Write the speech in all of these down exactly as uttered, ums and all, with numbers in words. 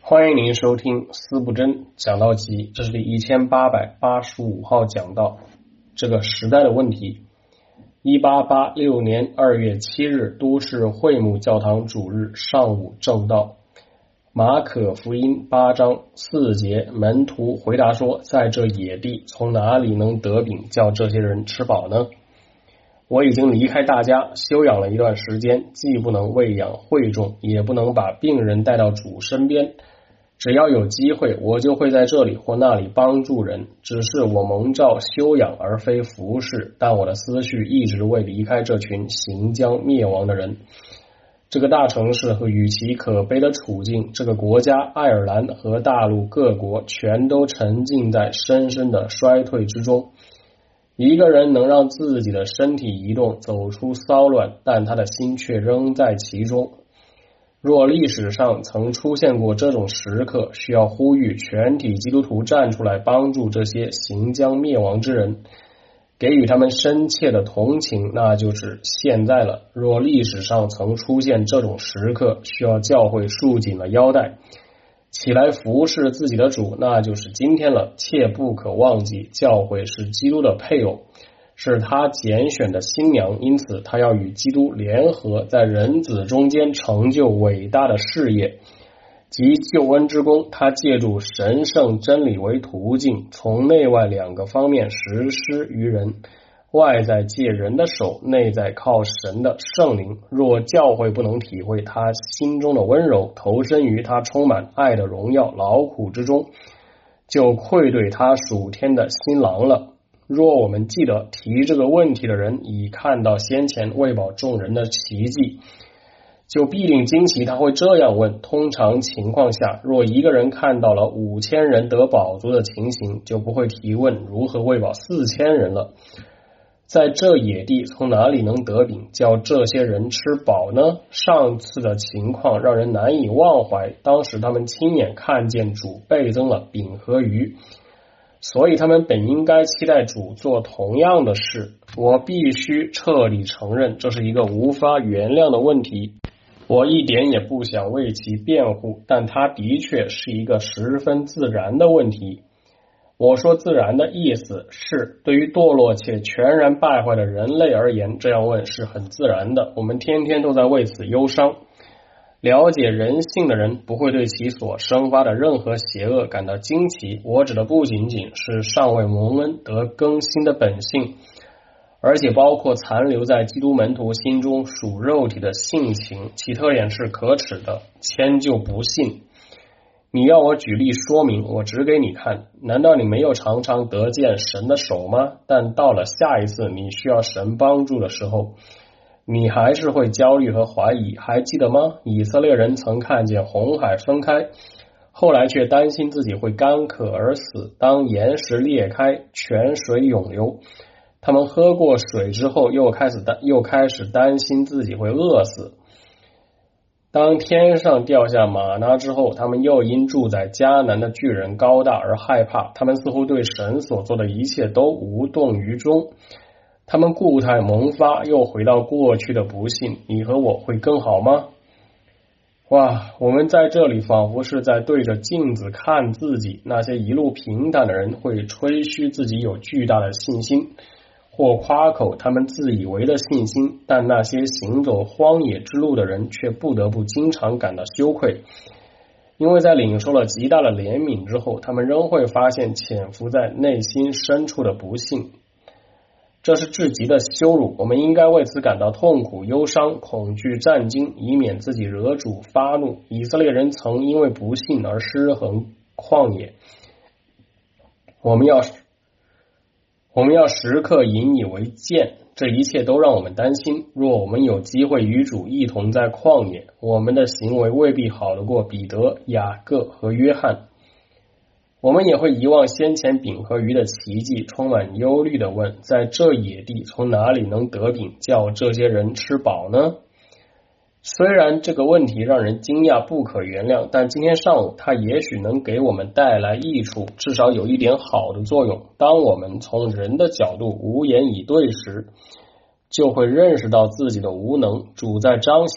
欢迎您收听思不真讲道集，这是第一千八百八十五号讲道。这个时代的问题。一八八六年二月七日，都市会幕教堂主日上午正道。马可福音八章四节，门徒回答说，在这野地从哪里能得饼叫这些人吃饱呢？我已经离开大家休养了一段时间，既不能喂养会众，也不能把病人带到主身边。只要有机会，我就会在这里或那里帮助人，只是我蒙召休养而非服侍，但我的思绪一直未离开这群行将灭亡的人。这个大城市和与其可悲的处境，这个国家爱尔兰和大陆各国全都沉浸在深深的衰退之中。一个人能让自己的身体移动，走出骚乱，但他的心却仍在其中。若历史上曾出现过这种时刻，需要呼吁全体基督徒站出来帮助这些行将灭亡之人，给予他们深切的同情，那就是现在了。若历史上曾出现这种时刻，需要教会束紧了腰带，起来服侍自己的主，那就是今天了。切不可忘记，教会是基督的配偶，是他拣选的新娘，因此他要与基督联合，在人子中间成就伟大的事业及救恩之功。他借助神圣真理为途径，从内外两个方面实施于人，外在借人的手，内在靠神的圣灵。若教会不能体会他心中的温柔，投身于他充满爱的荣耀劳苦之中，就愧对他属天的新郎了。若我们记得提这个问题的人已看到先前喂饱众人的奇迹，就必定惊奇。他会这样问：通常情况下，若一个人看到了五千人得饱足的情形，就不会提问如何喂饱四千人了。在这野地从哪里能得饼叫这些人吃饱呢？上次的情况让人难以忘怀，当时他们亲眼看见主倍增了饼和鱼，所以他们本应该期待主做同样的事。我必须彻底承认，这是一个无法原谅的问题。我一点也不想为其辩护，但它的确是一个十分自然的问题。我说自然的意思是，对于堕落且全然败坏的人类而言，这样问是很自然的。我们天天都在为此忧伤。了解人性的人不会对其所生发的任何邪恶感到惊奇。我指的不仅仅是尚未蒙恩得更新的本性，而且包括残留在基督门徒心中属肉体的性情，其特点是可耻的，迁就不信。你要我举例说明，我指给你看。难道你没有常常得见神的手吗？但到了下一次你需要神帮助的时候，你还是会焦虑和怀疑。还记得吗？以色列人曾看见红海分开，后来却担心自己会干渴而死。当岩石裂开，泉水涌流，他们喝过水之后又开始担又开始担心自己会饿死。当天上掉下玛拿之后，他们又因住在迦南的巨人高大而害怕。他们似乎对神所做的一切都无动于衷。他们固态萌发，又回到过去的不幸。你和我会更好吗？哇，我们在这里仿佛是在对着镜子看自己。那些一路平坦的人会吹嘘自己有巨大的信心，或夸口他们自以为的信心，但那些行走荒野之路的人却不得不经常感到羞愧，因为在领受了极大的怜悯之后，他们仍会发现潜伏在内心深处的不幸。这是至极的羞辱，我们应该为此感到痛苦、忧伤、恐惧、战惊，以免自己惹主发怒。以色列人曾因为不信而失衡旷野，我们要我们要时刻引以为鉴，这一切都让我们担心。若我们有机会与主一同在旷野，我们的行为未必好得过彼得、雅各和约翰。我们也会遗忘先前饼和鱼的奇迹，充满忧虑地问，在这野地从哪里能得饼叫这些人吃饱呢？虽然这个问题让人惊讶不可原谅，但今天上午它也许能给我们带来益处，至少有一点好的作用。当我们从人的角度无言以对时，就会认识到自己的无能。主在彰显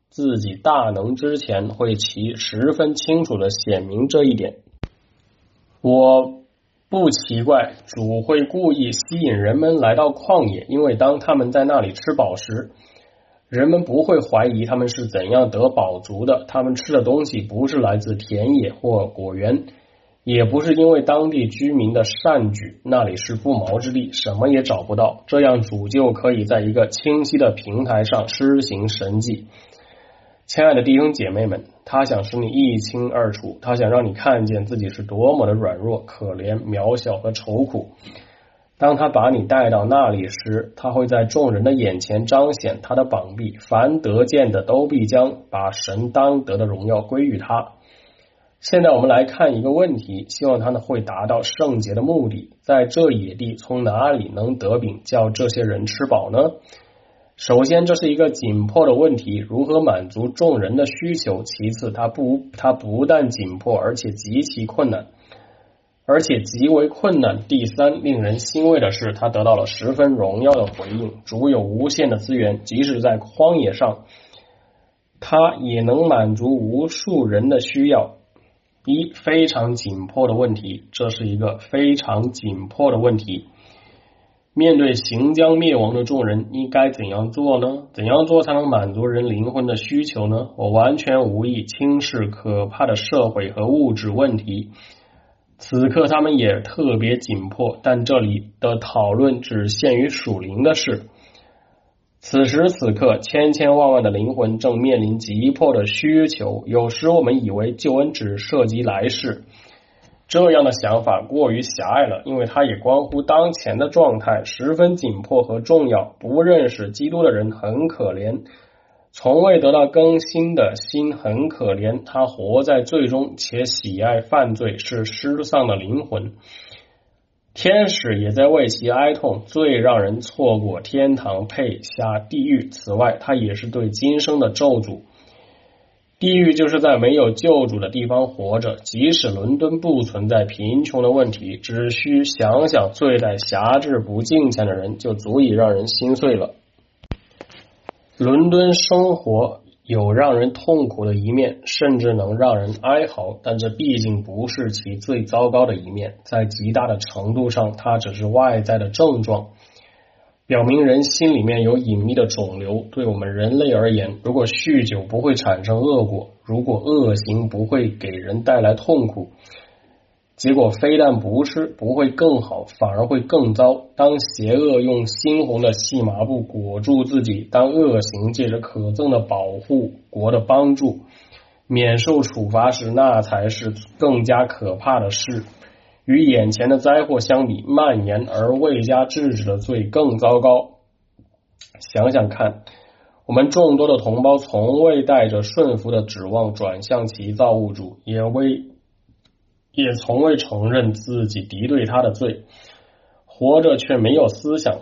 自己大能之前，会其十分清楚地显明这一点。我不奇怪主会故意吸引人们来到旷野，因为当他们在那里吃饱时，人们不会怀疑他们是怎样得饱足的。他们吃的东西不是来自田野或果园，也不是因为当地居民的善举，那里是不毛之地，什么也找不到。这样主就可以在一个清晰的平台上施行神迹。亲爱的弟兄姐妹们，他想使你一清二楚，他想让你看见自己是多么的软弱、可怜、渺小和愁苦。当他把你带到那里时，他会在众人的眼前彰显他的膀臂，凡得见的都必将把神当得的荣耀归于他。现在我们来看一个问题，希望他呢会达到圣洁的目的。在这野地，从哪里能得饼叫这些人吃饱呢？首先，这是一个紧迫的问题，如何满足众人的需求？其次，它不，它不但紧迫，而且极其困难，而且极为困难。第三，令人欣慰的是，他得到了十分荣耀的回应。主有无限的资源，即使在荒野上，他也能满足无数人的需要。一，非常紧迫的问题，这是一个非常紧迫的问题。面对行将灭亡的众人，应该怎样做呢？怎样做才能满足人灵魂的需求呢？我完全无意轻视可怕的社会和物质问题，此刻他们也特别紧迫，但这里的讨论只限于属灵的事。此时此刻，千千万万的灵魂正面临急迫的需求。有时我们以为救恩只涉及来世，这样的想法过于狭隘了，因为它也关乎当前的状态，十分紧迫和重要。不认识基督的人很可怜，从未得到更新的心很可怜，他活在罪中且喜爱犯罪，是失丧的灵魂。天使也在为其哀痛，最让人错过天堂，配下地狱。此外，它也是对今生的咒诅。地狱就是在没有救主的地方活着，即使伦敦不存在贫穷的问题，只需想想罪在辖制不敬虔的人，就足以让人心碎了。伦敦生活有让人痛苦的一面，甚至能让人哀嚎，但这毕竟不是其最糟糕的一面，在极大的程度上，它只是外在的症状，表明人心里面有隐秘的肿瘤。对我们人类而言，如果酗酒不会产生恶果，如果恶行不会给人带来痛苦，结果非但不是不会更好，反而会更糟。当邪恶用猩红的细麻布裹住自己，当恶行借着可憎的保护国的帮助免受处罚时，那才是更加可怕的事。与眼前的灾祸相比，蔓延而未加制止的罪更糟糕。想想看，我们众多的同胞从未带着顺服的指望转向其造物主，也未也从未承认自己敌对他的罪，活着却没有思想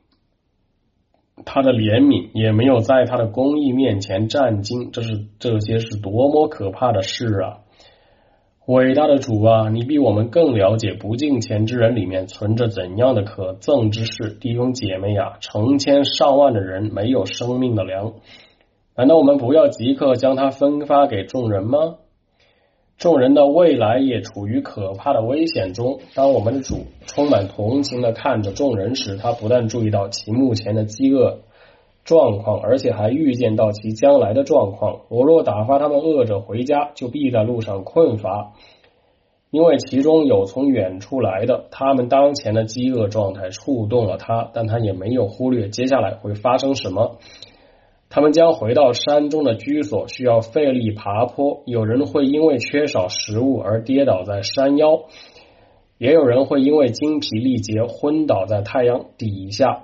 他的怜悯，也没有在他的公义面前战兢。这是这些是多么可怕的事啊！伟大的主啊，你比我们更了解不敬虔之人里面存着怎样的可憎之事。弟兄姐妹啊，成千上万的人没有生命的粮，难道我们不要即刻将它分发给众人吗？众人的未来也处于可怕的危险中。当我们的主充满同情地看着众人时，他不但注意到其目前的饥饿状况，而且还预见到其将来的状况。我若打发他们饿着回家，就必在路上困乏，因为其中有从远处来的。他们当前的饥饿状态触动了他，但他也没有忽略接下来会发生什么。他们将回到山中的居所，需要费力爬坡。有人会因为缺少食物而跌倒在山腰，也有人会因为精疲力竭昏倒在太阳底下。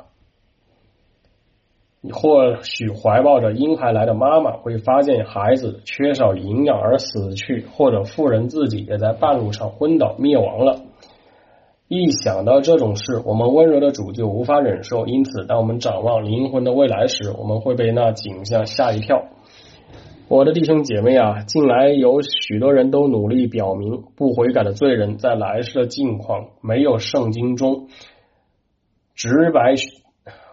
或许怀抱着婴孩来的妈妈会发现孩子缺少营养而死去，或者妇人自己也在半路上昏倒灭亡了。一想到这种事，我们温柔的主就无法忍受，因此当我们展望灵魂的未来时，我们会被那景象吓一跳。我的弟兄姐妹啊，近来有许多人都努力表明不悔改的罪人在来世的境况没有圣经中直白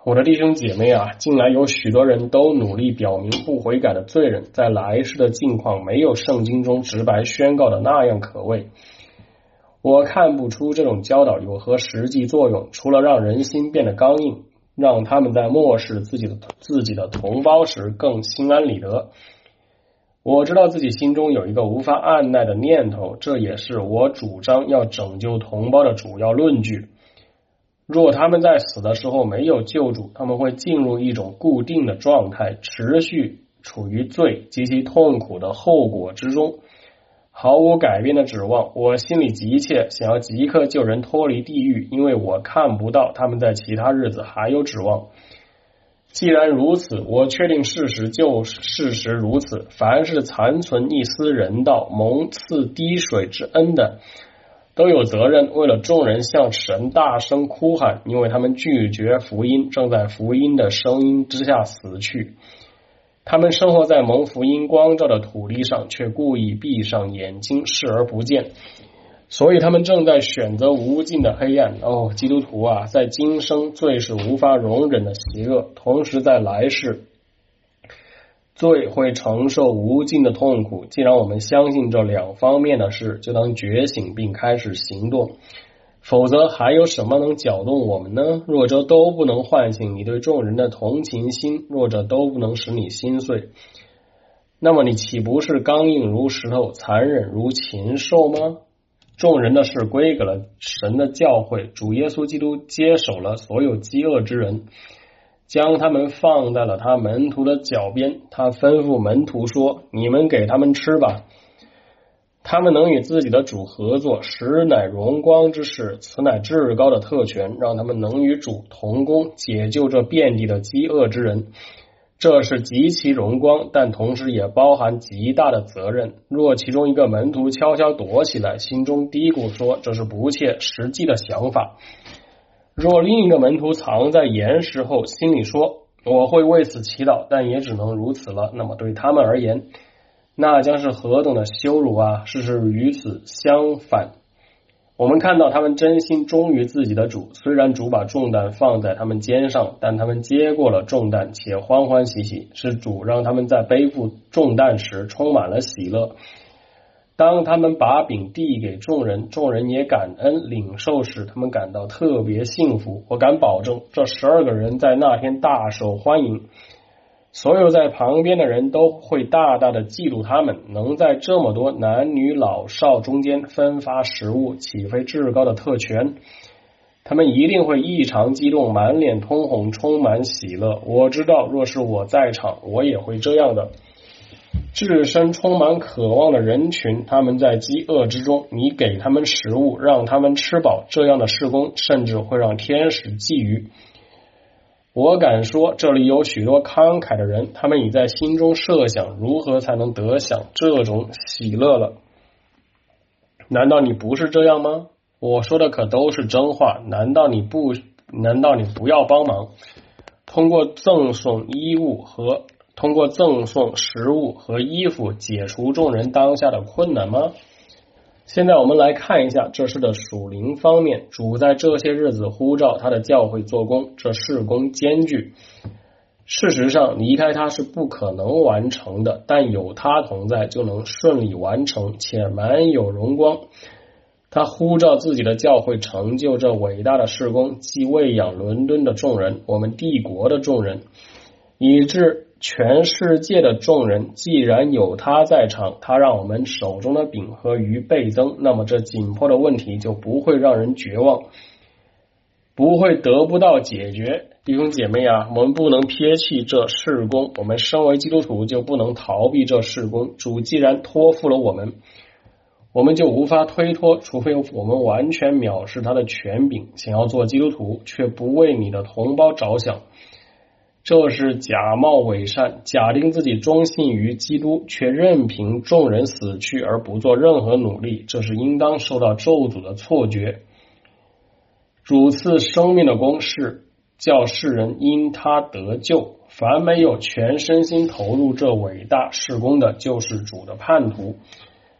我的弟兄姐妹啊，近来有许多人都努力表明不悔改的罪人在来世的境况没有圣经中直白宣告的那样可畏。我看不出这种教导有何实际作用，除了让人心变得刚硬，让他们在漠视自己的自己的同胞时更心安理得。我知道自己心中有一个无法按捺的念头，这也是我主张要拯救同胞的主要论据。若他们在死的时候没有救主，他们会进入一种固定的状态，持续处于罪及其痛苦的后果之中，毫无改变的指望。我心里急切想要即刻救人脱离地狱，因为我看不到他们在其他日子还有指望。既然如此，我确定事实就是事实如此，凡是残存一丝人道、蒙赐滴水之恩的，都有责任为了众人向神大声哭喊，因为他们拒绝福音，正在福音的声音之下死去。他们生活在蒙福音光照的土地上，却故意闭上眼睛视而不见，所以他们正在选择无尽的黑暗。哦，基督徒啊，在今生罪是无法容忍的邪恶，同时在来世罪会承受无尽的痛苦。既然我们相信这两方面的事，就当觉醒并开始行动，否则还有什么能搅动我们呢？若这都不能唤醒你对众人的同情心，若这都不能使你心碎，那么你岂不是刚硬如石头，残忍如禽兽吗？众人的事归给了神的教诲，主耶稣基督接手了所有饥饿之人，将他们放在了他门徒的脚边。他吩咐门徒说，你们给他们吃吧。他们能与自己的主合作，实乃荣光之事，此乃至高的特权，让他们能与主同工，解救这遍地的饥饿之人。这是极其荣光，但同时也包含极大的责任。若其中一个门徒悄悄躲起来，心中嘀咕说这是不切实际的想法；若另一个门徒藏在岩石后，心里说我会为此祈祷，但也只能如此了，那么对他们而言，那将是何等的羞辱啊！事实与此相反，我们看到他们真心忠于自己的主，虽然主把重担放在他们肩上，但他们接过了重担，且欢欢喜喜，是主让他们在背负重担时充满了喜乐。当他们把饼递给众人，众人也感恩领受时，他们感到特别幸福。我敢保证，这十二个人在那天大受欢迎，所有在旁边的人都会大大的嫉妒他们，能在这么多男女老少中间分发食物，岂非至高的特权？他们一定会异常激动，满脸通红，充满喜乐。我知道，若是我在场，我也会这样的。置身充满渴望的人群，他们在饥饿之中，你给他们食物，让他们吃饱，这样的事工甚至会让天使觊觎。我敢说，这里有许多慷慨的人，他们已在心中设想如何才能得享这种喜乐了。难道你不是这样吗？我说的可都是真话，难道你不难道你不要帮忙，通过赠送衣物和通过赠送食物和衣服解除众人当下的困难吗？现在我们来看一下这事的属灵方面。主在这些日子呼召他的教会做工，这事工艰巨，事实上离开他是不可能完成的，但有他同在就能顺利完成，且满有荣光。他呼召自己的教会成就这伟大的事工，既喂养伦敦的众人，我们帝国的众人，以致全世界的众人。既然有他在场，他让我们手中的饼和鱼倍增，那么这紧迫的问题就不会让人绝望，不会得不到解决。弟兄姐妹啊，我们不能撇弃这事工，我们身为基督徒就不能逃避这事工。主既然托付了我们，我们就无法推脱，除非我们完全藐视他的权柄，想要做基督徒却不为你的同胞着想，这是假冒伪善，假定自己忠信于基督，却任凭众人死去而不做任何努力，这是应当受到咒诅的错觉。主赐生命的公式，叫世人因他得救，凡没有全身心投入这伟大事工的，就是主的叛徒。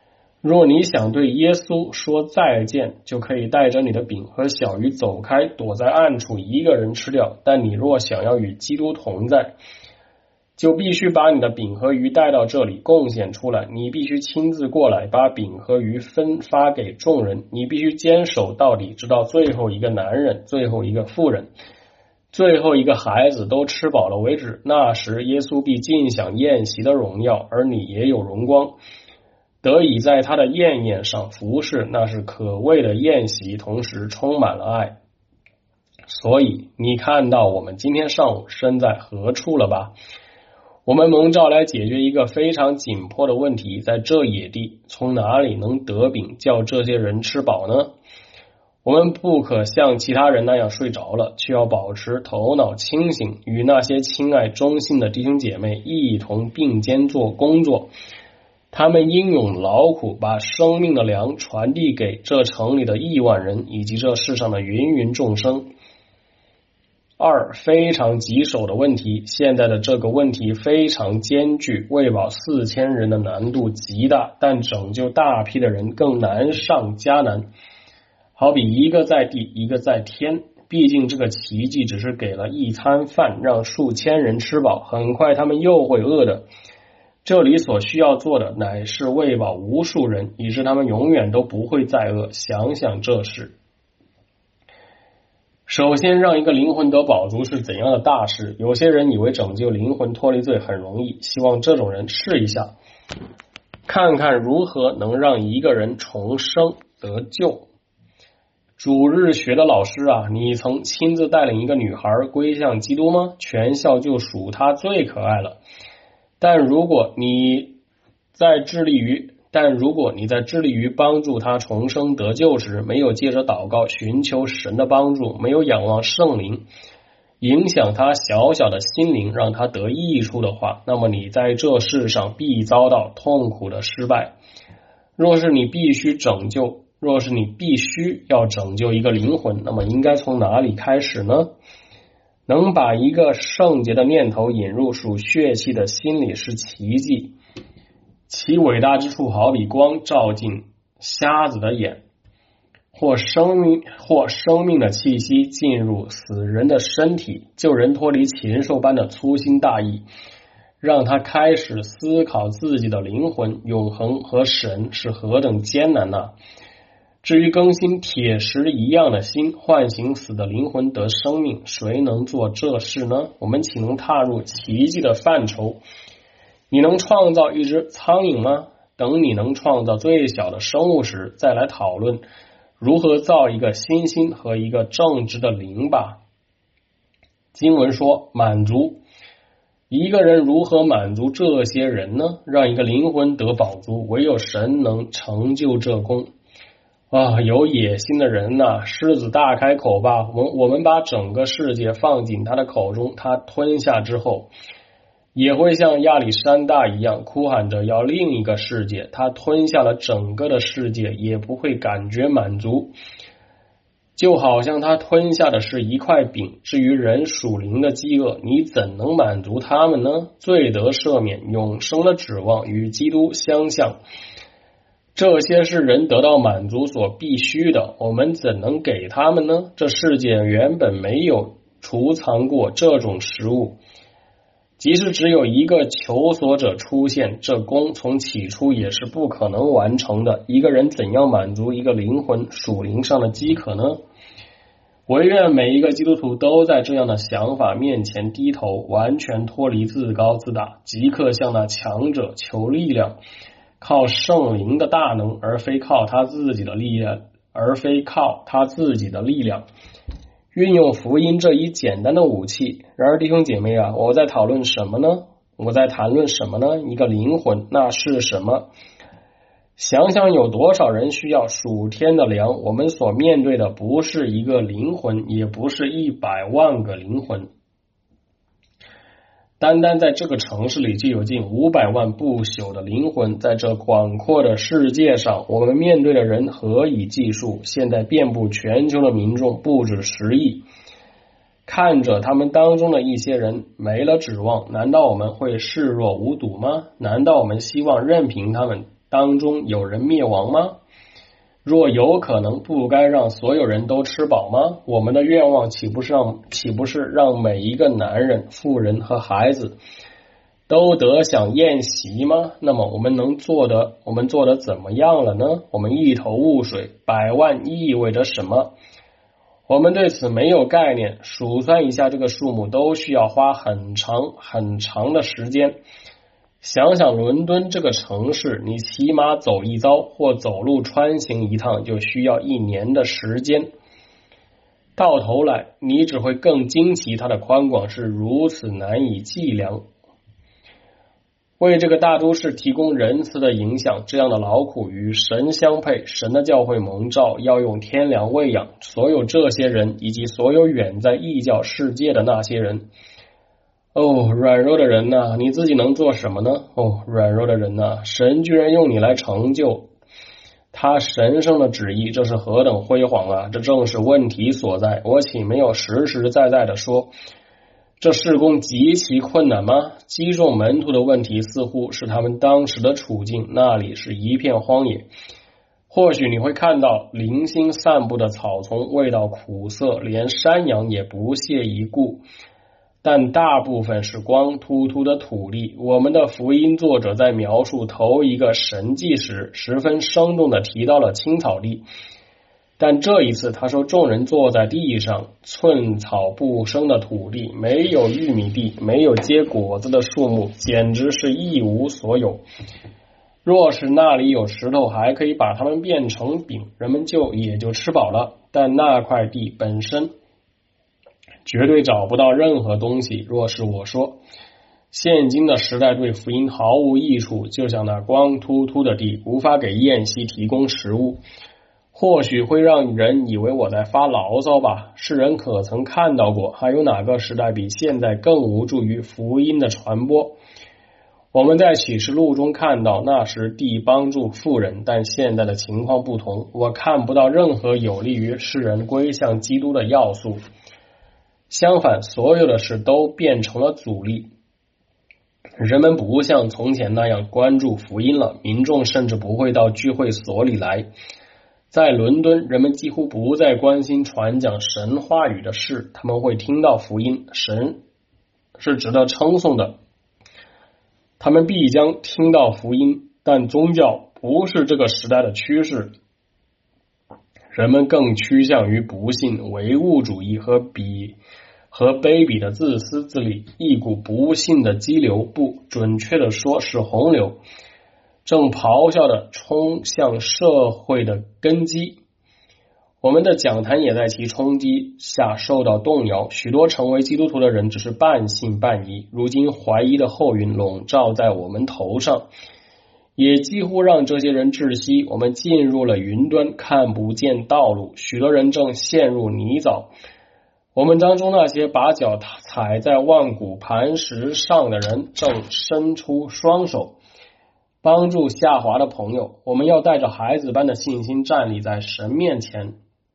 若你想对耶稣说再见，就可以带着你的饼和小鱼走开，躲在暗处一个人吃掉。但你若想要与基督同在，就必须把你的饼和鱼带到这里贡献出来。你必须亲自过来，把饼和鱼分发给众人。你必须坚守到底，直到最后一个男人、最后一个妇人、最后一个孩子都吃饱了为止。那时耶稣必尽享宴席的荣耀，而你也有荣光，得以在他的宴宴上服侍，那是可畏的宴席，同时充满了爱。所以你看到我们今天上午身在何处了吧？我们蒙召来解决一个非常紧迫的问题，在这野地从哪里能得饼叫这些人吃饱呢？我们不可像其他人那样睡着了，却要保持头脑清醒，与那些亲爱忠信的弟兄姐妹一同并肩做工作。他们英勇劳苦，把生命的粮传递给这城里的亿万人，以及这世上的芸芸众生。二、非常棘手的问题。现在的这个问题非常艰巨，喂饱四千人的难度极大，但拯救大批的人更难上加难。好比一个在地，一个在天。毕竟这个奇迹只是给了一餐饭，让数千人吃饱，很快他们又会饿的。这里所需要做的乃是喂饱无数人，以致他们永远都不会再饿。想想这事。首先，让一个灵魂得饱足是怎样的大事？有些人以为拯救灵魂脱离罪很容易，希望这种人试一下，看看如何能让一个人重生得救。主日学的老师啊，你曾亲自带领一个女孩归向基督吗？全校就数她最可爱了。但如果你在致力于但如果你在致力于帮助他重生得救时，没有借着祷告寻求神的帮助，没有仰望圣灵，影响他小小的心灵，让他得益处的话，那么你在这世上必遭到痛苦的失败。若是你必须拯救，若是你必须要拯救一个灵魂，那么应该从哪里开始呢？能把一个圣洁的念头引入属血气的心里是奇迹。其伟大之处好比光照进瞎子的眼，或生命或生命的气息进入死人的身体，救人脱离禽兽般的粗心大意，让他开始思考自己的灵魂永恒和神是何等艰难呐、啊！至于更新铁石一样的心，唤醒死的灵魂得生命，谁能做这事呢？我们岂能踏入奇迹的范畴？你能创造一只苍蝇吗？等你能创造最小的生物时，再来讨论如何造一个新心和一个正直的灵吧。经文说满足，一个人如何满足这些人呢？让一个灵魂得饱足，唯有神能成就这功。啊，有野心的人呐、啊，狮子大开口吧，我们我们把整个世界放进他的口中，他吞下之后也会像亚历山大一样哭喊着要另一个世界。他吞下了整个的世界，也不会感觉满足，就好像他吞下的是一块饼。至于人属灵的饥饿，你怎能满足他们呢？罪得赦免，永生的指望与基督相像，这些是人得到满足所必须的，我们怎能给他们呢？这世界原本没有储藏过这种食物，即使只有一个求索者出现，这功从起初也是不可能完成的。一个人怎样满足一个灵魂属灵上的饥渴呢？唯愿每一个基督徒都在这样的想法面前低头，完全脱离自高自大，即刻向那强者求力量，靠圣灵的大能，而非靠他自己的力量，而非靠他自己的力量。运用福音这一简单的武器。然而弟兄姐妹啊，我在讨论什么呢？我在谈论什么呢？一个灵魂，那是什么？想想有多少人需要属天的粮，我们所面对的不是一个灵魂，也不是一百万个灵魂。单单在这个城市里就有近五百万不朽的灵魂，在这广阔的世界上，我们面对的人何以计数？现在遍布全球的民众不止十亿，看着他们当中的一些人没了指望，难道我们会视若无睹吗？难道我们希望任凭他们当中有人灭亡吗？若有可能，不该让所有人都吃饱吗？我们的愿望岂不是让岂不是让每一个男人、妇人和孩子都得享宴席吗？那么我们能做的，我们做的怎么样了呢？我们一头雾水，百万意味着什么？我们对此没有概念，数算一下这个数目都需要花很长很长的时间。想想伦敦这个城市，你骑马走一遭或走路穿行一趟就需要一年的时间。到头来，你只会更惊奇它的宽广是如此难以计量。为这个大都市提供仁慈的影响，这样的劳苦与神相配，神的教会蒙召要用天粮喂养所有这些人，以及所有远在异教世界的那些人。哦，软弱的人呐、啊，你自己能做什么呢？哦，软弱的人呐、啊，神居然用你来成就他神圣的旨意，这是何等辉煌啊！这正是问题所在。我岂没有实实在在的说，这事工极其困难吗？击中门徒的问题似乎是他们当时的处境，那里是一片荒野。或许你会看到零星散布的草丛，味道苦涩，连山羊也不屑一顾。但大部分是光秃秃的土地。我们的福音作者在描述头一个神迹时，十分生动地提到了青草地，但这一次他说众人坐在地上，寸草不生的土地，没有玉米地，没有结果子的树木，简直是一无所有。若是那里有石头还可以把它们变成饼，人们就也就吃饱了，但那块地本身绝对找不到任何东西。若是我说现今的时代对福音毫无益处，就像那光秃秃的地无法给宴席提供食物，或许会让人以为我在发牢骚吧。世人可曾看到过还有哪个时代比现在更无助于福音的传播？我们在启示录中看到那时地帮助富人，但现在的情况不同，我看不到任何有利于世人归向基督的要素。相反，所有的事都变成了阻力。人们不像从前那样关注福音了，民众甚至不会到聚会所里来。在伦敦，人们几乎不再关心传讲神话语的事，他们会听到福音，神是值得称颂的，他们必将听到福音，但宗教不是这个时代的趋势。人们更趋向于不信、唯物主义和比和卑鄙的自私自利，一股不幸的激流，不准确的说是洪流，正咆哮的冲向社会的根基。我们的讲坛也在其冲击下受到动摇，许多成为基督徒的人只是半信半疑，如今怀疑的后云笼罩在我们头上，也几乎让这些人窒息。我们进入了云端，看不见道路，许多人正陷入泥沼。我们当中那些把脚踩在万古磐石上的人正伸出双手帮助下滑的朋友。我们要带着孩子般的信心站立在神面前，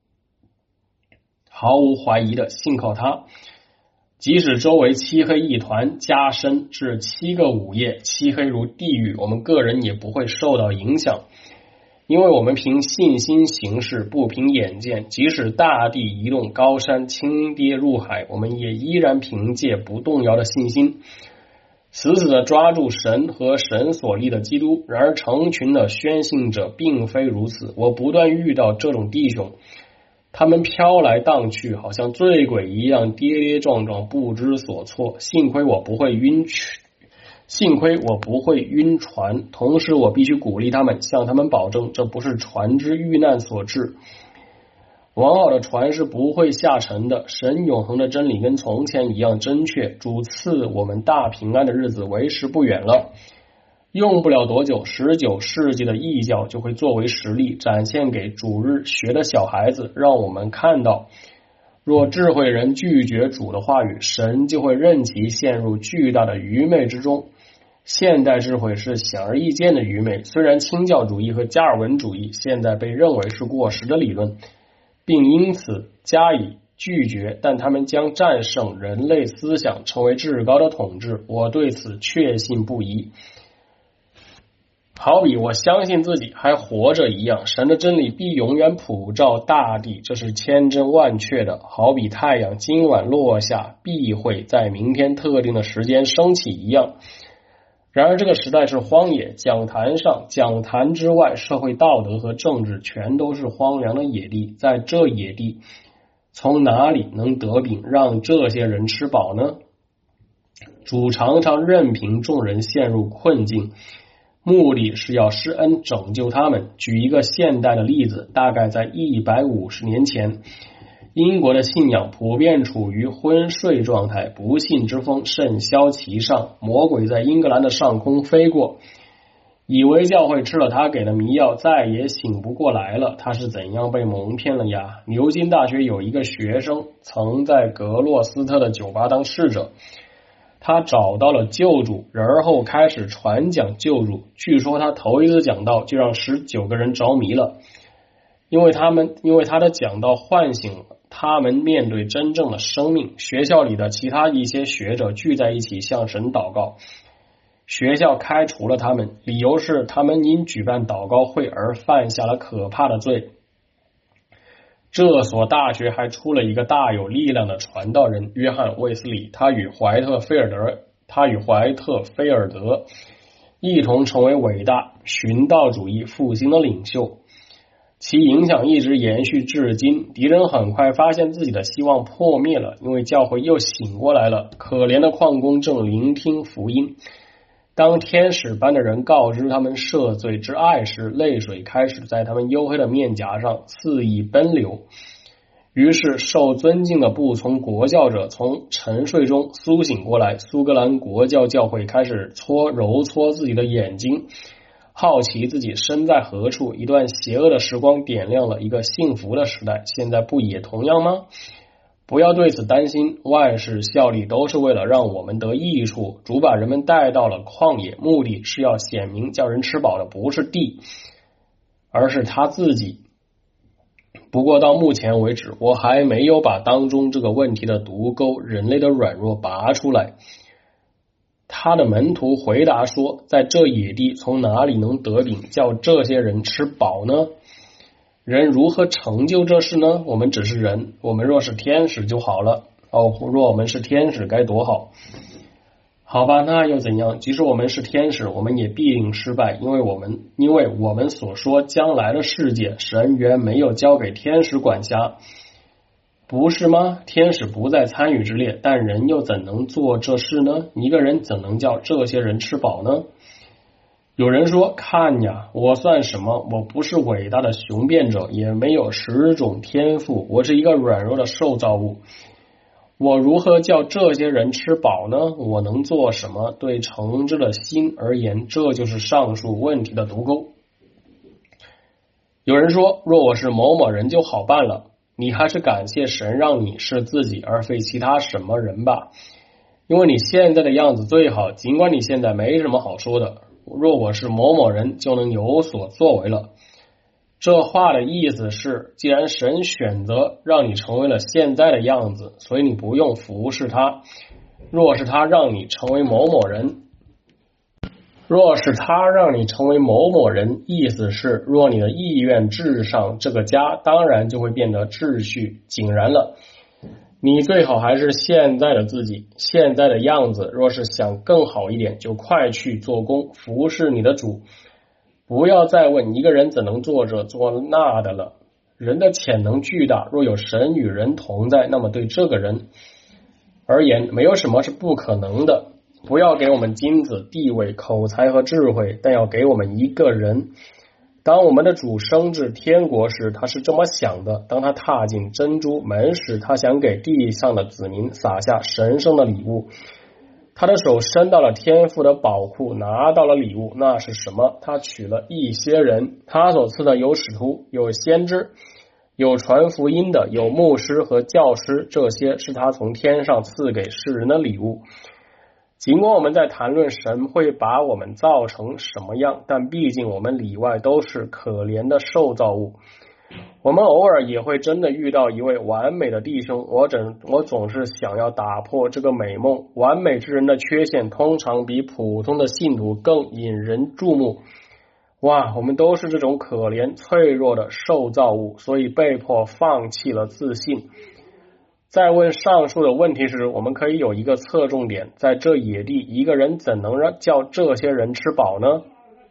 毫无怀疑的信靠他，即使周围漆黑一团，加深至七个午夜，漆黑如地狱，我们个人也不会受到影响，因为我们凭信心行事，不凭眼见。即使大地移动，高山倾跌入海，我们也依然凭借不动摇的信心死死地抓住神和神所立的基督。然而成群的宣信者并非如此，我不断遇到这种弟兄，他们飘来荡去，好像醉鬼一样跌跌撞撞，不知所措。幸亏我不会晕去幸亏我不会晕船，同时我必须鼓励他们，向他们保证这不是船只遇难所致。完好的船是不会下沉的，神永恒的真理跟从前一样真确，主赐我们大平安的日子为时不远了。用不了多久，十九世纪的异教就会作为实例展现给主日学的小孩子，让我们看到若智慧人拒绝主的话语，神就会任其陷入巨大的愚昧之中。现代智慧是显而易见的愚昧，虽然清教主义和加尔文主义现在被认为是过时的理论，并因此加以拒绝，但他们将战胜人类思想，成为至高的统治。我对此确信不疑。 好比我相信自己还活着一样，神的真理必永远普照大地，这是千真万确的。好比太阳今晚落下，必会在明天特定的时间升起一样。然而这个时代是荒野，讲坛上、讲坛之外，社会道德和政治全都是荒凉的野地。在这野地，从哪里能得饼让这些人吃饱呢？主常常任凭众人陷入困境，目的是要施恩拯救他们。举一个现代的例子，大概在一百五十年前，英国的信仰普遍处于昏睡状态，不信之风甚嚣其上，魔鬼在英格兰的上空飞过，以为教会吃了他给的迷药再也醒不过来了。他是怎样被蒙骗了呀？牛津大学有一个学生曾在格洛斯特的酒吧当侍者，他找到了救主，然后开始传讲救主。据说他头一次讲道就让十九个人着迷了，因为他们因为他的讲道唤醒了他们面对真正的生命。学校里的其他一些学者聚在一起向神祷告，学校开除了他们，理由是他们因举办祷告会而犯下了可怕的罪。这所大学还出了一个大有力量的传道人约翰卫斯理，他与怀特菲尔德他与怀特菲尔德一同成为伟大寻道主义复兴的领袖，其影响一直延续至今。敌人很快发现自己的希望破灭了，因为教会又醒过来了。可怜的矿工正聆听福音，当天使般的人告知他们赦罪之爱时，泪水开始在他们黝黑的面颊上肆意奔流。于是受尊敬的部从国教者从沉睡中苏醒过来，苏格兰国教教会开始搓揉搓自己的眼睛，好奇自己身在何处。一段邪恶的时光点亮了一个幸福的时代，现在不也同样吗？不要对此担心，万事效力都是为了让我们得益处。主把人们带到了旷野，目的是要显明叫人吃饱的不是地，而是他自己。不过到目前为止，我还没有把当中这个问题的毒钩，人类的软弱拔出来。他的门徒回答说，在这野地从哪里能得饼叫这些人吃饱呢？人如何成就这事呢？我们只是人，我们若是天使就好了。哦，若我们是天使该多好。好吧，那又怎样？即使我们是天使，我们也必定失败，因为我们因为我们所说将来的世界，神原没有交给天使管辖，不是吗？天使不在参与之列，但人又怎能做这事呢？一个人怎能叫这些人吃饱呢？有人说，看呀，我算什么？我不是伟大的雄辩者，也没有十种天赋，我是一个软弱的受造物。我如何叫这些人吃饱呢？我能做什么？对诚挚的心而言，这就是上述问题的毒钩。有人说，若我是某某人就好办了，你还是感谢神让你是自己而非其他什么人吧，因为你现在的样子最好，尽管你现在没什么好说的。若我是某某人就能有所作为了。这话的意思是，既然神选择让你成为了现在的样子，所以你不用服侍他。若是他让你成为某某人，若是他让你成为某某人，意思是，若你的意愿至上，这个家当然就会变得秩序井然了。你最好还是现在的自己，现在的样子。若是想更好一点，就快去做工，服侍你的主。不要再问一个人怎能做这做那的了。人的潜能巨大，若有神与人同在，那么对这个人而言，没有什么是不可能的。不要给我们金子、地位、口才和智慧，但要给我们一个人。当我们的主升至天国时，他是这么想的：当他踏进珍珠门时，他想给地上的子民撒下神圣的礼物。他的手伸到了天父的宝库，拿到了礼物。那是什么？他取了一些人，他所赐的有使徒，有先知，有传福音的，有牧师和教师，这些是他从天上赐给世人的礼物。尽管我们在谈论神会把我们造成什么样，但毕竟我们里外都是可怜的受造物。我们偶尔也会真的遇到一位完美的弟兄，我整我总是想要打破这个美梦。完美之人的缺陷通常比普通的信徒更引人注目。 哇，我们都是这种可怜脆弱的受造物，所以被迫放弃了自信。在问上述的问题时，我们可以有一个侧重点，在这野地，一个人怎能让叫这些人吃饱呢？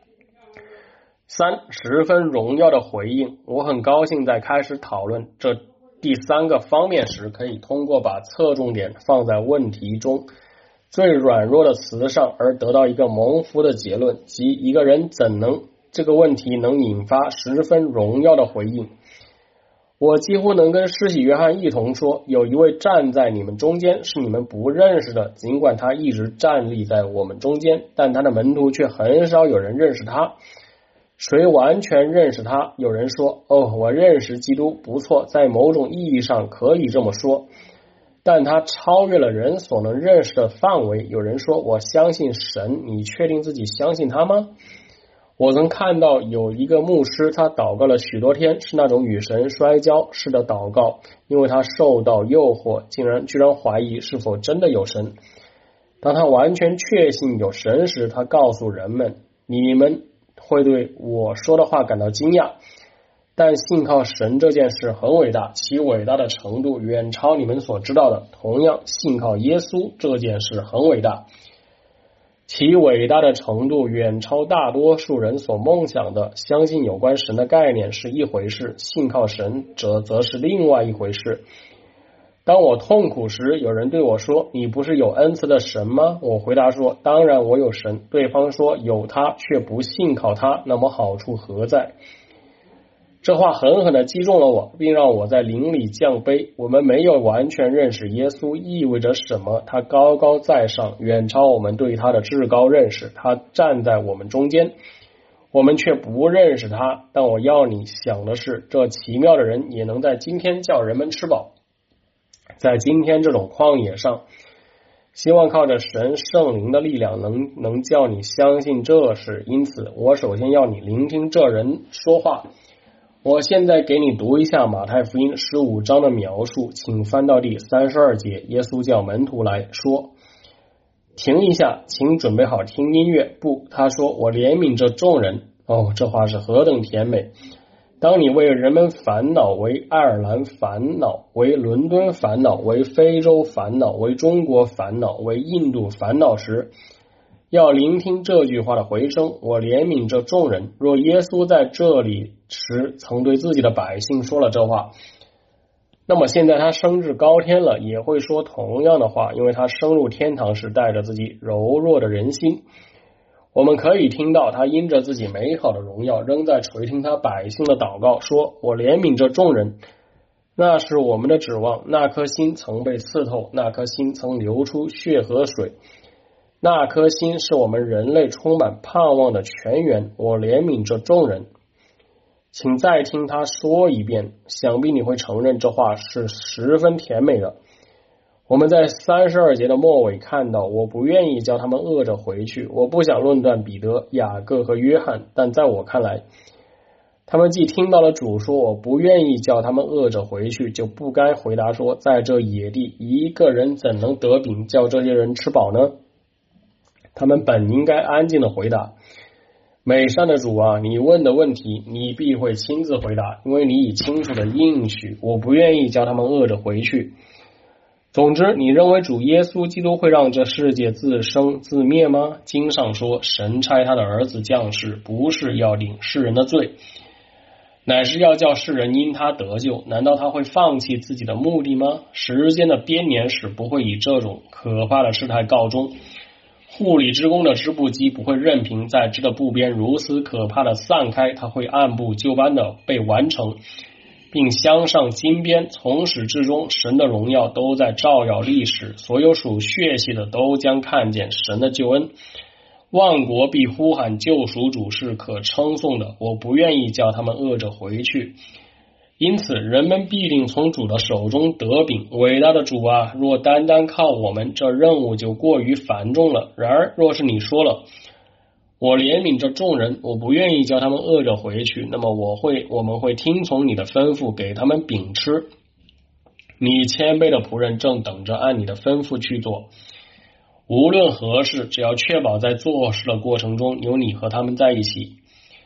三，十分荣耀的回应。我很高兴在开始讨论这第三个方面时，可以通过把侧重点放在问题中最软弱的词上，而得到一个蒙福的结论，即一个人怎能这个问题能引发十分荣耀的回应。我几乎能跟施洗约翰一同说，有一位站在你们中间是你们不认识的，尽管他一直站立在我们中间，但他的门徒却很少有人认识他。谁完全认识他？有人说，哦，我认识基督，不错，在某种意义上可以这么说，但他超越了人所能认识的范围。有人说，我相信神，你确定自己相信他吗？我曾看到有一个牧师，他祷告了许多天，是那种与神摔跤式的祷告，因为他受到诱惑，竟然居然怀疑是否真的有神。当他完全确信有神时，他告诉人们，你们会对我说的话感到惊讶，但信靠神这件事很伟大，其伟大的程度远超你们所知道的。同样，信靠耶稣这件事很伟大，其伟大的程度远超大多数人所梦想的。相信有关神的概念是一回事，信靠神则则是另外一回事。当我痛苦时，有人对我说，你不是有恩赐的神吗？我回答说，当然我有神。对方说，有他却不信靠他，那么好处何在？这话狠狠地击中了我，并让我在灵里降杯。我们没有完全认识耶稣意味着什么？他高高在上，远超我们对他的至高认识，他站在我们中间，我们却不认识他。但我要你想的是，这奇妙的人也能在今天叫人们吃饱。在今天这种旷野上，希望靠着神圣灵的力量能能叫你相信这事。因此我首先要你聆听这人说话。我现在给你读一下马太福音十五章的描述，请翻到第三十二节。耶稣叫门徒来说，停一下，请准备好听音乐。不，他说，我怜悯这众人。哦，这话是何等甜美。当你为人们烦恼，为爱尔兰烦恼，为伦敦烦恼，为非洲烦恼，为中国烦恼，为印度烦恼时，要聆听这句话的回声，我怜悯这众人。若耶稣在这里时曾对自己的百姓说了这话，那么现在他升至高天了，也会说同样的话，因为他升入天堂时带着自己柔弱的人心。我们可以听到他因着自己美好的荣耀，仍在垂听他百姓的祷告，说，我怜悯这众人。那是我们的指望，那颗心曾被刺透，那颗心曾流出血和水，那颗心是我们人类充满盼望的泉源。我怜悯这众人。请再听他说一遍，想必你会承认这话是十分甜美的。我们在三十二节的末尾看到，我不愿意叫他们饿着回去。我不想论断彼得、雅各和约翰，但在我看来，他们既听到了主说我不愿意叫他们饿着回去，就不该回答说，在这野地一个人怎能得饼叫这些人吃饱呢？他们本应该安静的回答，美善的主啊，你问的问题你必会亲自回答，因为你已清楚的应许，我不愿意叫他们饿着回去。总之，你认为主耶稣基督会让这世界自生自灭吗？经上说，神差他的儿子降世，不是要领世人的罪，乃是要叫世人因他得救。难道他会放弃自己的目的吗？时间的编年史不会以这种可怕的事态告终。护理之功的织布机不会任凭在织的布边如此可怕的散开，它会按部就班的被完成，并镶上金边。从始至终，神的荣耀都在照耀历史，所有属血气的都将看见神的救恩。万国必呼喊救赎主是可称颂的，我不愿意叫他们饿着回去。因此人们必定从主的手中得饼。伟大的主啊，若单单靠我们，这任务就过于繁重了。然而若是你说了，我怜悯着众人，我不愿意叫他们饿着回去，那么我会我们会听从你的吩咐，给他们饼吃。你谦卑的仆人正等着按你的吩咐去做。无论何事，只要确保在做事的过程中有你和他们在一起。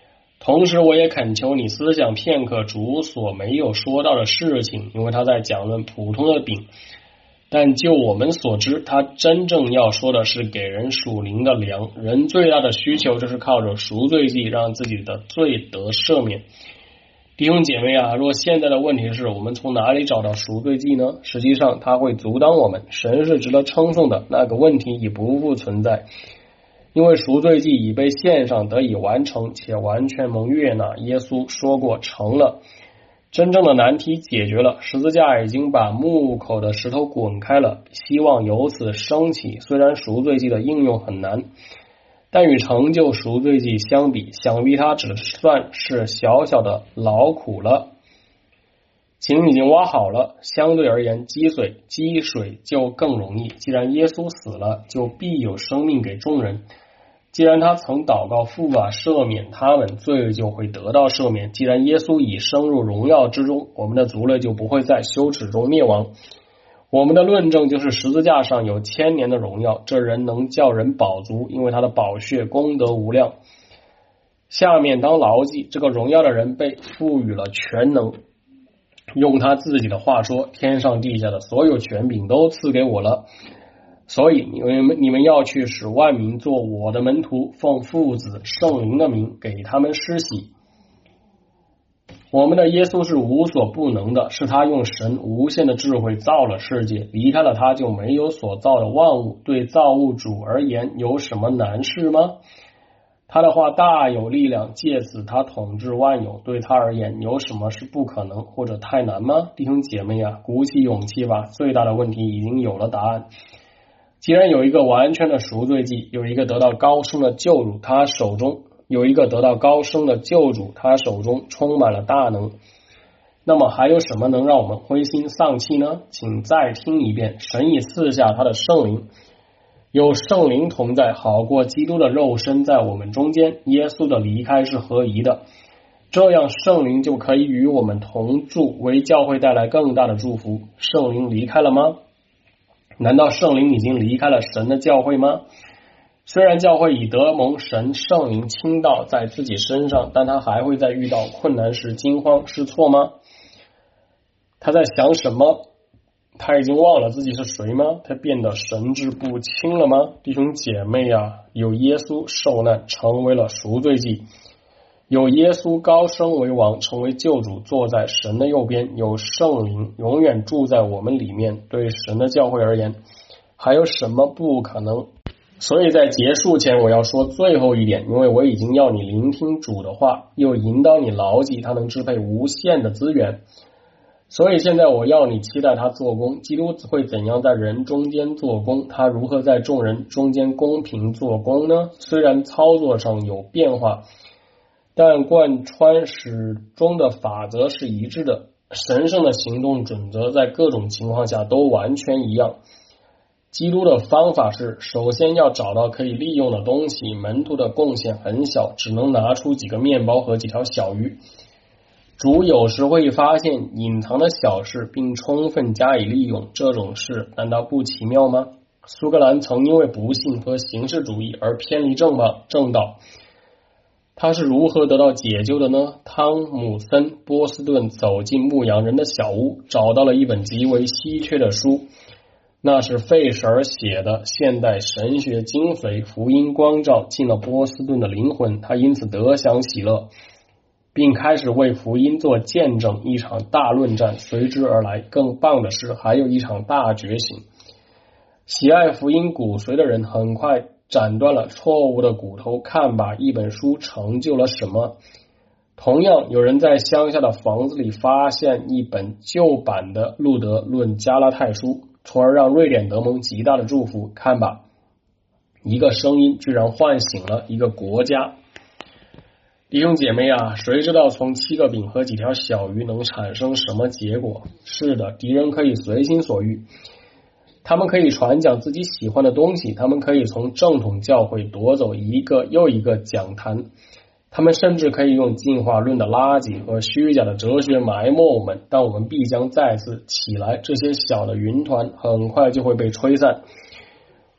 同时我也恳求你思想片刻主所没有说到的事情，因为他在讲论普通的饼，但就我们所知，他真正要说的是给人属灵的粮。人最大的需求就是靠着赎罪祭让自己的罪得赦免。弟兄姐妹啊，若现在的问题是我们从哪里找到赎罪祭呢？实际上他会阻挡我们，神是值得称颂的，那个问题已不复存在。因为赎罪祭已被献上，得以完成，且完全蒙悦纳。耶稣说过成了，真正的难题解决了，十字架已经把木口的石头滚开了，希望由此升起。虽然赎罪祭的应用很难，但与成就赎罪祭相比，想必它只算是小小的劳苦了。井已经挖好了，相对而言积水积水就更容易。既然耶稣死了，就必有生命给众人。既然他曾祷告父啊，赦免他们，罪就会得到赦免。既然耶稣已升入荣耀之中，我们的族类就不会在羞耻中灭亡。我们的论证就是十字架上有千年的荣耀，这人能叫人饱足，因为他的宝血功德无量。下面当牢记，这个荣耀的人被赋予了全能，用他自己的话说，天上地下的所有权柄都赐给我了。所以你们你们要去使万民做我的门徒，奉父子圣灵的名给他们施洗。我们的耶稣是无所不能的，是他用神无限的智慧造了世界，离开了他就没有所造的万物。对造物主而言，有什么难事吗？他的话大有力量，借此他统治万有。对他而言，有什么是不可能或者太难吗？弟兄姐妹啊，鼓起勇气吧，最大的问题已经有了答案。既然有一个完全的赎罪祭，有一个得到高升的救主，他手中有一个得到高升的救主，他手中充满了大能，那么还有什么能让我们灰心丧气呢？请再听一遍，神已赐下他的圣灵，有圣灵同在，好过基督的肉身在我们中间。耶稣的离开是合宜的，这样圣灵就可以与我们同住，为教会带来更大的祝福。圣灵离开了吗？难道圣灵已经离开了神的教会吗？虽然教会已得蒙神圣灵倾倒在自己身上，但他还会在遇到困难时惊慌失措吗？他在想什么？他已经忘了自己是谁吗？他变得神志不清了吗？弟兄姐妹啊，有耶稣受难成为了赎罪祭，有耶稣高升为王，成为救主，坐在神的右边，有圣灵永远住在我们里面。对神的教会而言，还有什么不可能？所以在结束前我要说最后一点，因为我已经要你聆听主的话，又引导你牢记他能支配无限的资源。所以现在我要你期待他做工。基督会怎样在人中间做工？他如何在众人中间公平做工呢？虽然操作上有变化，但贯穿始终的法则是一致的。神圣的行动准则在各种情况下都完全一样。基督的方法是，首先要找到可以利用的东西。门徒的贡献很小，只能拿出几个面包和几条小鱼。主有时会发现隐藏的小事，并充分加以利用。这种事难道不奇妙吗？苏格兰曾因为不幸和形式主义而偏离正道，正道他是如何得到解救的呢？汤姆森·波斯顿走进牧羊人的小屋，找到了一本极为稀缺的书，那是费舍尔写的现代神学精髓，福音光照进了波斯顿的灵魂，他因此得享喜乐，并开始为福音做见证。一场大论战随之而来，更棒的是还有一场大觉醒。喜爱福音骨髓的人很快斩断了错误的骨头，看吧，一本书成就了什么。同样，有人在乡下的房子里发现一本旧版的路德论加拉太书，从而让瑞典得蒙极大的祝福。看吧，一个声音居然唤醒了一个国家。弟兄姐妹啊，谁知道从七个饼和几条小鱼能产生什么结果？是的，敌人可以随心所欲，他们可以传讲自己喜欢的东西，他们可以从正统教会夺走一个又一个讲坛，他们甚至可以用进化论的垃圾和虚假的哲学埋没我们，但我们必将再次起来。这些小的云团很快就会被吹散，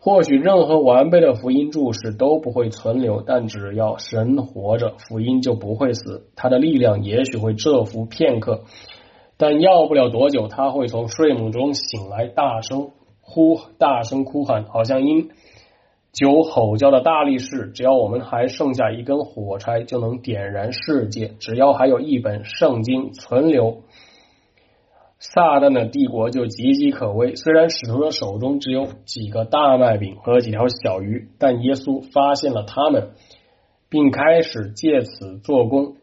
或许任何完备的福音注释都不会存留，但只要神活着，福音就不会死。他的力量也许会蛰伏片刻，但要不了多久，他会从睡梦中醒来，大声呼大声哭喊，好像因酒吼叫的大力士。只要我们还剩下一根火柴，就能点燃世界。只要还有一本圣经存留，撒旦的帝国就岌岌可危。虽然使徒的手中只有几个大麦饼和几条小鱼，但耶稣发现了他们，并开始借此做工。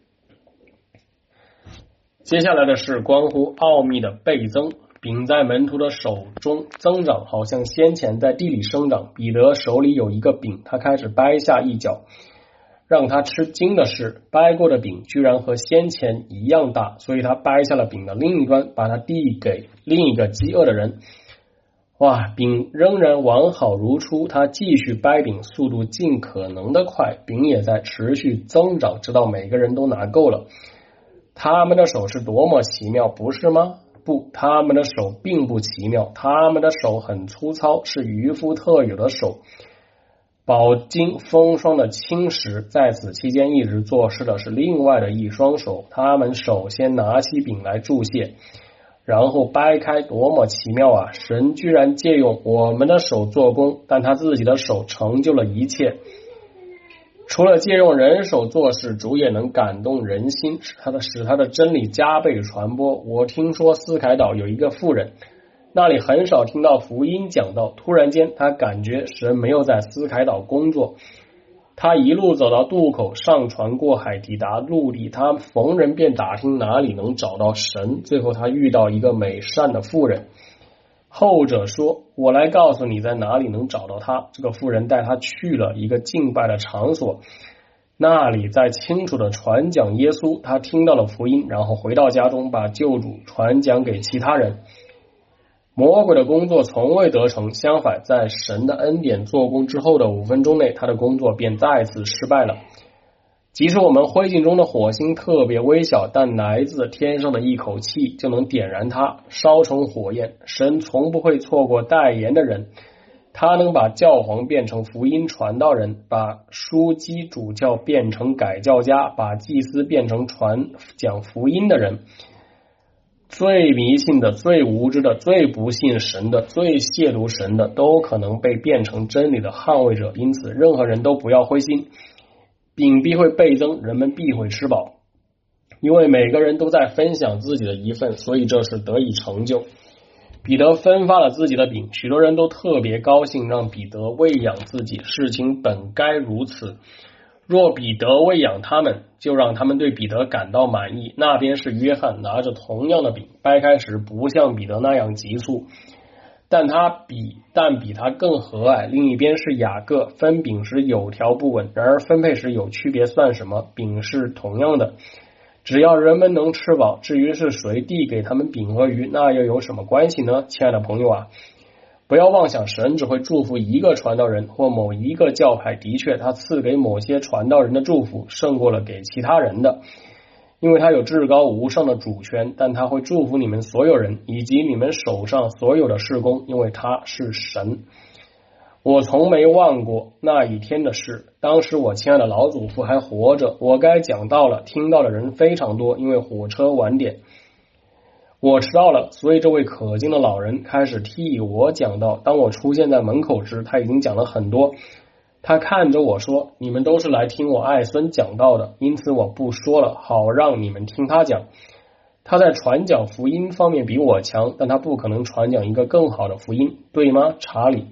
接下来的是关乎奥秘的倍增。饼在门徒的手中增长，好像先前在地里生长。彼得手里有一个饼，他开始掰下一角。让他吃惊的是，掰过的饼居然和先前一样大，所以他掰下了饼的另一端，把它递给另一个饥饿的人。哇，饼仍然完好如初，他继续掰饼，速度尽可能的快，饼也在持续增长，直到每个人都拿够了。他们的手是多么奇妙，不是吗？不，他们的手并不奇妙，他们的手很粗糙，是渔夫特有的手。饱经风霜的侵蚀，在此期间一直做事的是另外的一双手。他们首先拿起饼来注谢，然后掰开，多么奇妙啊！神居然借用我们的手做工，但他自己的手成就了一切。除了借用人手做事，主也能感动人心，使他的使他的真理加倍传播。我听说斯凯岛有一个妇人，那里很少听到福音讲道，突然间他感觉神没有在斯凯岛工作。他一路走到渡口，上船过海，抵达陆地。他逢人便打听哪里能找到神。最后他遇到一个美善的妇人，后者说，我来告诉你在哪里能找到他。这个妇人带他去了一个敬拜的场所，那里在清楚的传讲耶稣。他听到了福音，然后回到家中，把救主传讲给其他人。魔鬼的工作从未得逞，相反，在神的恩典做工之后的五分钟内，他的工作便再次失败了。即使我们灰烬中的火星特别微小，但来自天上的一口气就能点燃它，烧成火焰。神从不会错过代言的人，他能把教皇变成福音传道人，把枢机主教变成改教家，把祭司变成传讲福音的人。最迷信的、最无知的、最不信神的、最亵渎神的，都可能被变成真理的捍卫者。因此，任何人都不要灰心，饼必会倍增，人们必会吃饱。因为每个人都在分享自己的一份，所以这是得以成就。彼得分发了自己的饼，许多人都特别高兴，让彼得喂养自己。事情本该如此。若彼得喂养他们，就让他们对彼得感到满意。那边是约翰，拿着同样的饼，掰开时不像彼得那样急促，但他比但比他更和蔼。另一边是雅各，分饼时有条不紊，然而分配时有区别算什么？饼是同样的，只要人们能吃饱，至于是谁递给他们饼和鱼，那又有什么关系呢？亲爱的朋友啊，不要妄想神只会祝福一个传道人或某一个教派。的确，他赐给某些传道人的祝福胜过了给其他人的，因为他有至高无上的主权。但他会祝福你们所有人以及你们手上所有的事工，因为他是神。我从没忘过那一天的事，当时我亲爱的老祖父还活着，我该讲到了，听到的人非常多，因为火车晚点。我迟到了，所以这位可敬的老人开始替我讲道。当我出现在门口时，他已经讲了很多。他看着我说，你们都是来听我爱孙讲道的，因此我不说了，好让你们听他讲。他在传讲福音方面比我强，但他不可能传讲一个更好的福音，对吗，查理？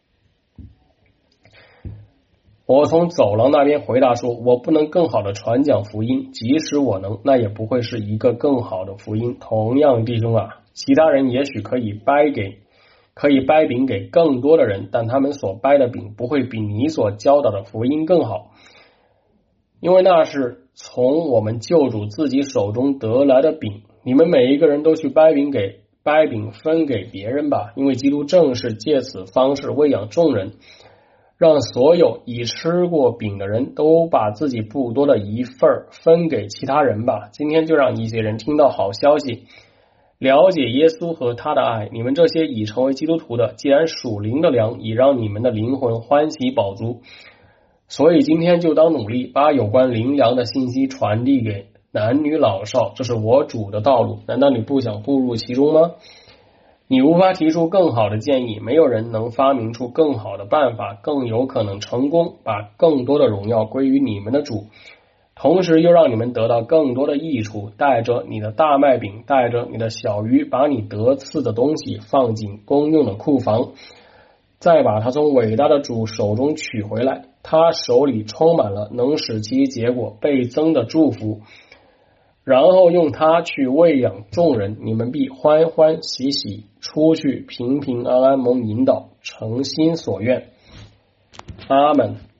我从走廊那边回答说，我不能更好的传讲福音，即使我能，那也不会是一个更好的福音。同样，弟兄啊，其他人也许可以掰给可以掰饼给更多的人，但他们所掰的饼不会比你所教导的福音更好，因为那是从我们救主自己手中得来的饼。你们每一个人都去掰饼给掰饼分给别人吧，因为基督正是借此方式喂养众人，让所有已吃过饼的人都把自己不多的一份分给其他人吧。今天就让一些人听到好消息， 了解耶稣和他的爱，你们这些已成为基督徒的，既然属灵的粮已让你们的灵魂欢喜饱足，所以今天就当努力把有关灵粮的信息传递给男女老少，这是我主的道路。难道你不想步入其中吗？你无法提出更好的建议，没有人能发明出更好的办法，更有可能成功，把更多的荣耀归于你们的主，同时又让你们得到更多的益处。带着你的大麦饼，带着你的小鱼，把你得赐的东西放进公用的库房，再把它从伟大的主手中取回来。他手里充满了能使其结果倍增的祝福，然后用它去喂养众人，你们必欢欢喜喜出去，平平安安蒙引导，诚心所愿。阿们。